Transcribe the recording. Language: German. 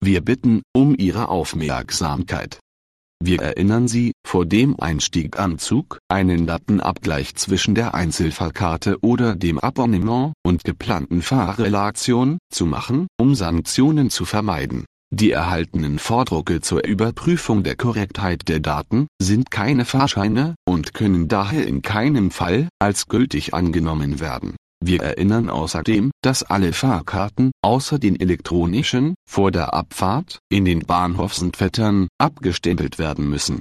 Wir bitten um Ihre Aufmerksamkeit. Wir erinnern Sie, vor dem Einstieg am Zug einen Datenabgleich zwischen der Einzelfahrkarte oder dem Abonnement und geplanten Fahrrelation zu machen, um Sanktionen zu vermeiden. Die erhaltenen Vordrucke zur Überprüfung der Korrektheit der Daten sind keine Fahrscheine und können daher in keinem Fall als gültig angenommen werden. Wir erinnern außerdem, dass alle Fahrkarten, außer den elektronischen, vor der Abfahrt, in den Bahnhofsentfettern, abgestempelt werden müssen.